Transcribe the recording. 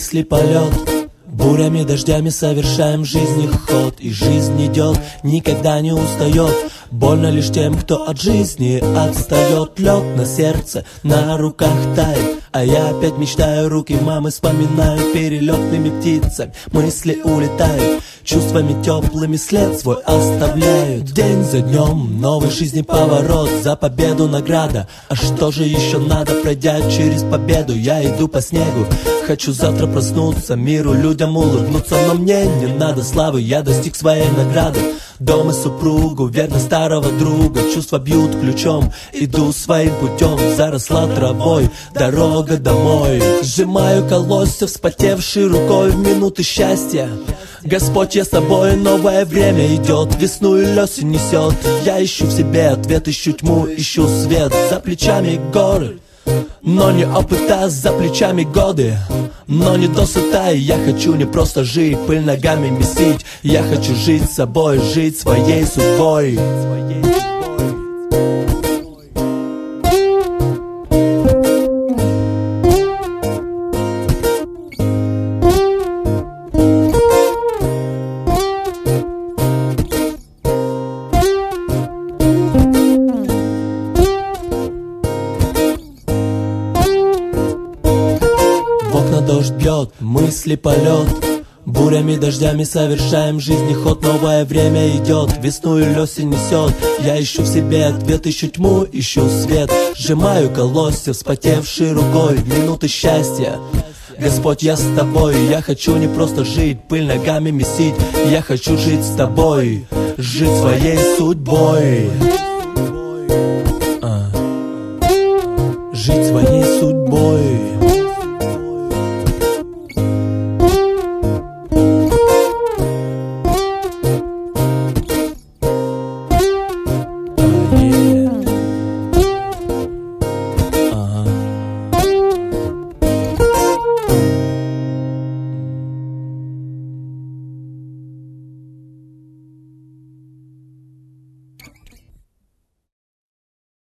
мысли полет. Бурями, дождями совершаем жизни ход. И жизнь идет, никогда не устает. Больно лишь тем, кто от жизни отстает. Лед на сердце, на руках тает. А я опять мечтаю, руки мамы вспоминаю. Перелетными птицами мысли улетают. Чувствами теплыми след свой оставляют. День за днем, новой жизни поворот. За победу награда, а что же еще надо? Пройдя через победу, я иду по снегу. Хочу завтра проснуться, миру, людям улыбнуться. Но мне не надо славы, я достиг своей награды. Дом и супругу, верно старого друга. Чувства бьют ключом, иду своим путем. Заросла травой, дорога домой. Сжимаю колосья, вспотевшей рукой в минуты счастья. Господь, я с тобой, новое время идет. Весну и осень несет. Я ищу в себе ответ, ищу тьму, ищу свет. За плечами горы, но не опыта, за плечами годы, но не досыта. И я хочу не просто жить, пыль ногами месить. Я хочу жить собой, жить своей судьбой. В окна дождь бьет, мысли полет. Бурями, дождями совершаем жизни ход. Новое время идет, весну и осень несет. Я ищу в себе ответ, ищу тьму, ищу свет. Сжимаю колосья, вспотевшей рукой в минуты счастья. Господь, я с тобой, я хочу не просто жить, пыль ногами месить. Я хочу жить с тобой, жить своей судьбой. Жить своей судьбой.